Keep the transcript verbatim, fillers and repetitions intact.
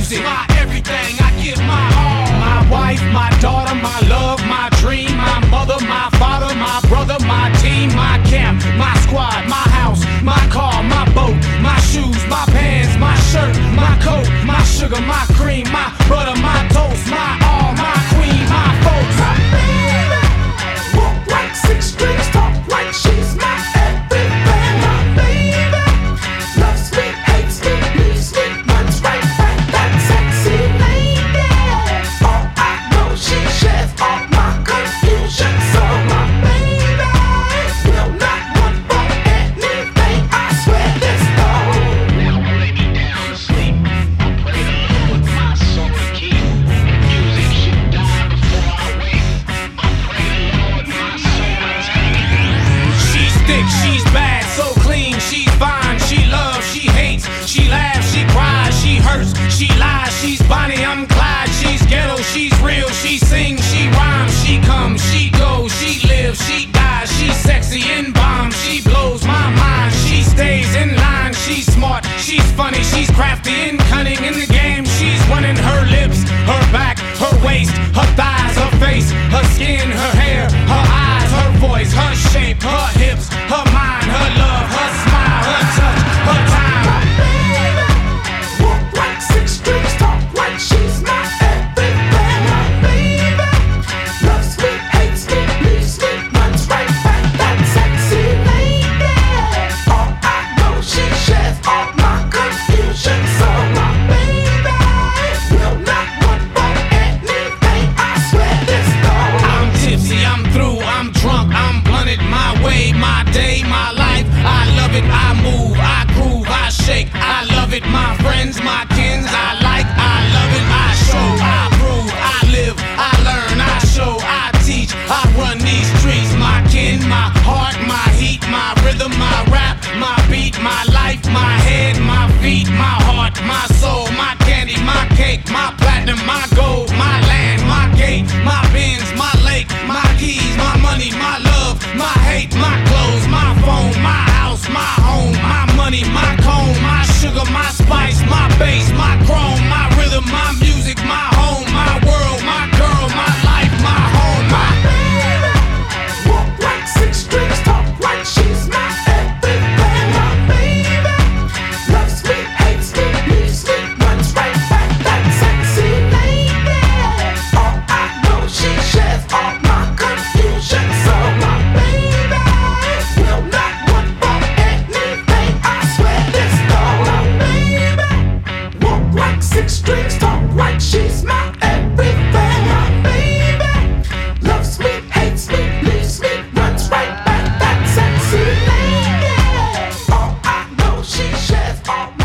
music, my everything, I give my all. My wife, my daughter, my love, my dream, my mother, my father, my brother, my team, my camp, my squad, my house, my car, my boat, my shoes, my pants, my shirt, my coat, my sugar, my cream, my butter, my toast, my all, my queen, my folks. My baby, walk like six strings, talk like she's my everything. My baby loves me, hates me, leaves me, runs right back, that sexy lady. All I know, she shares all my confusion. So my baby will not want for anything, I swear this though. Now lay me down to sleep. I pray the Lord my soul to keep. Music should die before I wake. I pray the Lord my soul to take. She's thick, she's bad, so clean, she's fine, she loves, she hates, she laughs, she cries, she hurts, she lies, she's Bonnie, I'm Clyde, she's ghetto, she's real, she sings, she rhymes, she comes, she goes, she lives, she dies, she's sexy and bomb, she blows my mind, she stays in line, she's smart, she's funny, she's crafty and cunning in the game, she's running her lips, her back, her waist, her thighs, her face, her skin, her hair, her eyes, her voice, her shape, her hips, her mind, her love, her smile, her touch, her time. My baby, walk like six strings, talk like she's my everything. My baby loves me, hates me, leaves me, runs right back, that sexy lady. All I know, she shares all my confusion. So my baby will not want for anything, I swear this though. I'm tipsy, I'm through, I'm drunk, I'm blunted, my way, my day, my life. I love it, I move, I groove, I shake. I love it, my friends, my kins, I like, I love it, I show, I prove, I live, I learn, I show, I teach, I run these streets. My kin, my heart, my heat, my rhythm, my rap, my beat, my life, my head, my feet, my heart, my soul, my candy, my cake, my platinum, my gold, my land, my gate, my bins, my lake, my keys, my money, my love, my hate, my clothes, my phone, my house, my home, my money, my comb, my sugar, my spice, my bass, my chrome, my rhythm, my music, my home, my world, my girl, my life, my home. My baby walk like six strings, talk like she's my everything. My baby loves me, hates me, leaves me, runs right back, that sexy lady. All I know, she shares all my confusion. So my baby will not want for anything, I swear this though. My baby walk like six strings, talk like she's my everything. My baby loves me, hates me, leaves me, runs right back, that sexy lady. All I know, she shares all